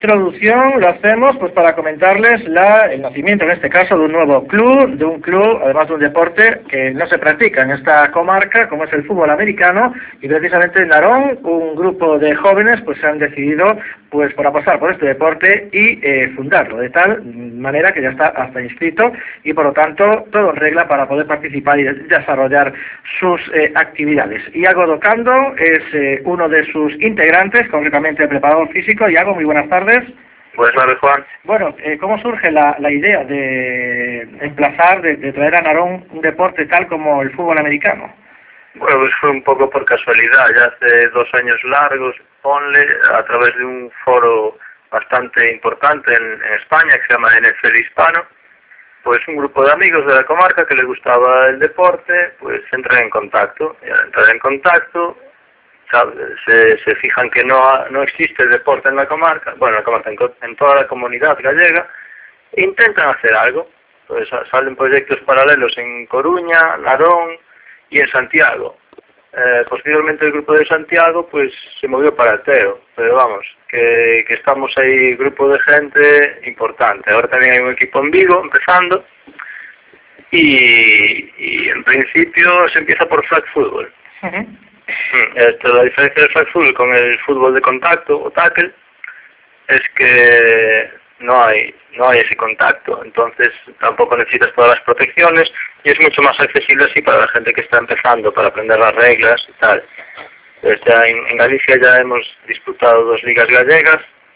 Introducción lo hacemos pues para comentarles el nacimiento en este caso de un nuevo club, además de un deporte que no se practica en esta comarca como es el fútbol americano, y precisamente en Narón un grupo de jóvenes pues se han decidido pues por apostar por este deporte y fundarlo, de tal manera que ya está hasta inscrito y por lo tanto todo en regla para poder participar y desarrollar sus actividades. Iago Docando es uno de sus integrantes, concretamente el preparador físico. Iago, muy buenas tardes. Buenas tardes, Juan. Bueno, ¿cómo surge la idea de emplazar, de traer a Narón un deporte tal como el fútbol americano? Bueno, pues fue un poco por casualidad, ya hace 2 años largos, ponle, a través de un foro bastante importante en España que se llama NFL Hispano, pues un grupo de amigos de la comarca que les gustaba el deporte, pues entran en contacto, y al entrar en contacto se fijan que no existe el deporte en la comarca, bueno, en toda la comunidad gallega, e intentan hacer algo. Pues salen proyectos paralelos en Coruña, Narón y en Santiago. Posteriormente el grupo de Santiago pues se movió para Teo, pero vamos, que estamos ahí grupo de gente importante. Ahora también hay un equipo en Vigo empezando y en principio se empieza por flag football. La diferencia del flag football con el fútbol de contacto o tackle es que no hay ese contacto, entonces tampoco necesitas todas las protecciones y es mucho más accesible así para la gente que está empezando, para aprender las reglas y tal. Pues ya en Galicia ya hemos disputado 2 ligas gallegas,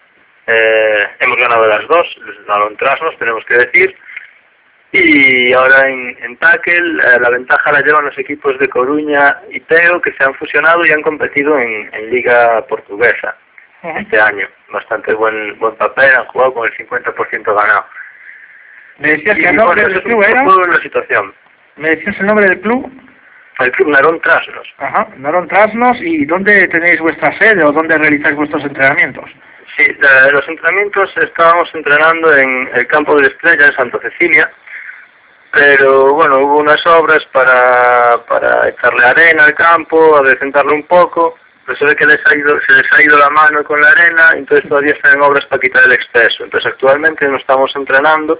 hemos ganado las 2, Narón Trasnos tenemos que decir, y ahora en tackle la ventaja la llevan los equipos de Coruña y Teo, que se han fusionado y han competido en Liga Portuguesa este año. Bastante buen papel, han jugado con el 50% ganado. ¿Me decías que el nombre del club era? La situación. ¿Me decías el nombre del club? El club Narón Trasnos. Ajá, Narón Trasnos. ¿Y dónde tenéis vuestra sede o dónde realizáis vuestros entrenamientos? Sí, los entrenamientos estábamos entrenando en el campo de la Estrella, en Santa Cecilia, pero bueno, hubo unas obras para echarle arena al campo, adecentarlo un poco, pero se ve que se les ha ido la mano con la arena, entonces todavía están en obras para quitar el exceso. Entonces actualmente no estamos entrenando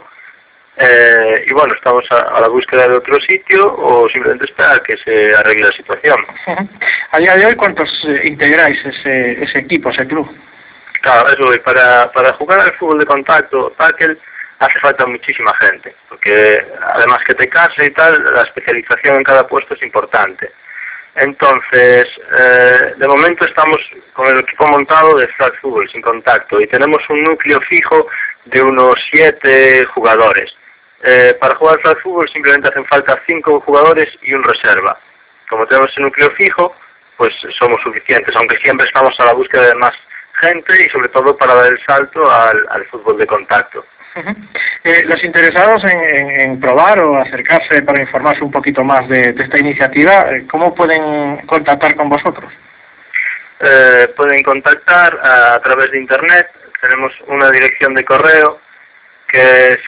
y bueno, estamos a la búsqueda de otro sitio o simplemente esperar que se arregle la situación. A día de hoy, ¿cuántos integráis ese equipo, ese club? Claro, eso, para jugar al fútbol de contacto, tackle, hace falta muchísima gente, porque además que te canse y tal, la especialización en cada puesto es importante. Entonces, de momento estamos con el equipo montado de flag football sin contacto y tenemos un núcleo fijo de unos 7 jugadores. Para jugar flag football simplemente hacen falta 5 jugadores y un reserva. Como tenemos ese núcleo fijo, pues somos suficientes, aunque siempre estamos a la búsqueda de más gente y sobre todo para dar el salto al fútbol de contacto. Los interesados en probar o acercarse para informarse un poquito más de esta iniciativa, ¿cómo pueden contactar con vosotros? Pueden contactar a través de internet. Tenemos una dirección de correo que es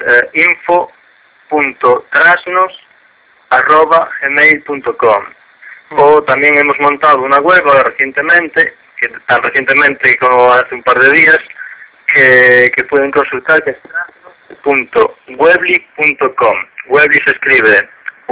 info.trasnos@gmail.com. O también hemos montado una web ahora recientemente, tan recientemente como hace un par de días, que pueden consultar, que es trasnos.webly.com. Webly se escribe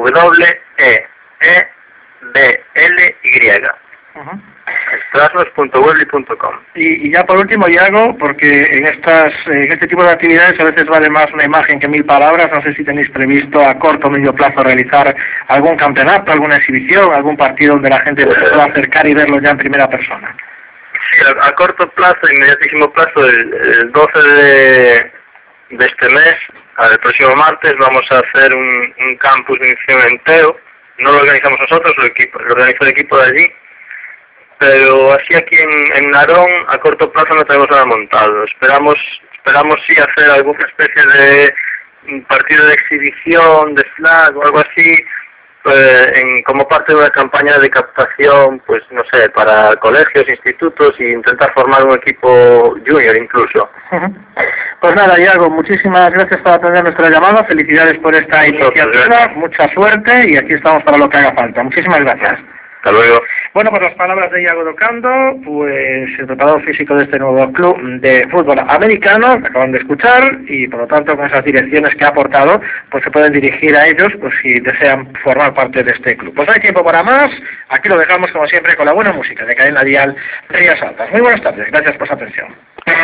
W-E-E-B-L-Y. Trasnos.webly.com. Y ya por último, Iago, porque en este tipo de actividades a veces vale más una imagen que 1000 palabras, no sé si tenéis previsto a corto o medio plazo realizar algún campeonato, alguna exhibición, algún partido donde la gente se pueda acercar y verlo ya en primera persona. Sí, a corto plazo, inmediatísimo plazo, el 12 de este mes, el próximo martes, vamos a hacer un campus de iniciación en Teo. No lo organizamos nosotros, lo organiza el equipo de allí, pero así aquí en Narón a corto plazo no tenemos nada montado. Esperamos sí hacer alguna especie de partido de exhibición, de flag o algo así, como parte de una campaña de captación, pues no sé, para colegios, institutos e intentar formar un equipo junior incluso. Pues nada, Iago, muchísimas gracias por atender nuestra llamada, felicidades por esta iniciativa, mucha suerte y aquí estamos para lo que haga falta. Muchísimas gracias. Hasta luego. Bueno, por las palabras de Iago Docando, pues el preparador físico de este nuevo club de fútbol americano, que acaban de escuchar, y por lo tanto con esas direcciones que ha aportado, pues se pueden dirigir a ellos pues si desean formar parte de este club. Pues no hay tiempo para más, aquí lo dejamos como siempre con la buena música de Cadena Dial Rías Altas. Muy buenas tardes, gracias por su atención.